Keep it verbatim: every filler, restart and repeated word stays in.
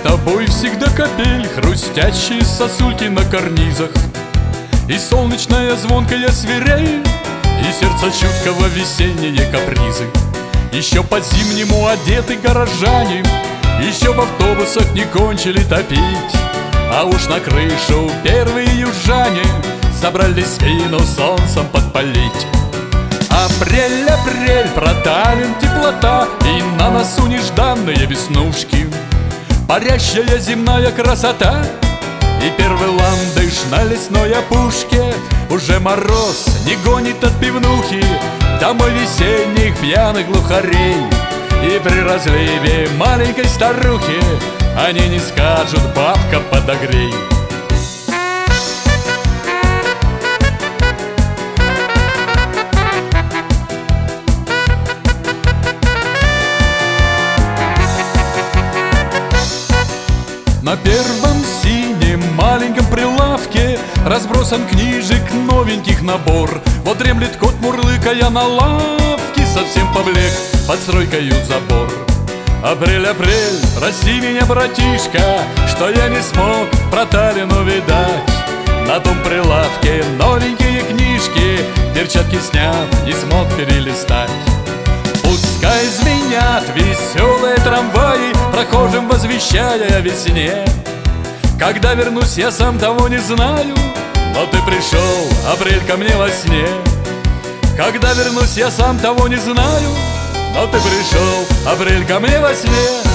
тобой всегда капель, хрустящие сосульки на карнизах, и солнечная звонкая свирель, и сердце чуткого весенние капризы. Еще по-зимнему одеты горожане, еще в автобусах не кончили топить, а уж на крышу первые южане собрались спину солнцем подпалить. Апрель, апрель, протален теплота, и на носу нежданные веснушки, парящая земная красота, и первый ландыш на лесной опушке. Уже мороз не гонит от пивнухи домой весенних пьяных глухарей, и при разливе маленькой старухи они не скажут: бабка, подогрей. На первом синем маленьком прилавке разбросан книжек новеньких набор. Вот дремлет кот, мурлыкая на лавке, совсем поблек под стройкою забор. Апрель, апрель, прости меня, братишка, что я не смог проталину видать. На том прилавке новенькие книжки, перчатки сняв, не смог перелистать. Пускай звенят веселые трамваи, прохожим возвещая о весне. Когда вернусь, я сам того не знаю, но ты пришел, апрель, ко мне во сне. Когда вернусь, я сам того не знаю, но ты пришел, апрель, ко мне во сне.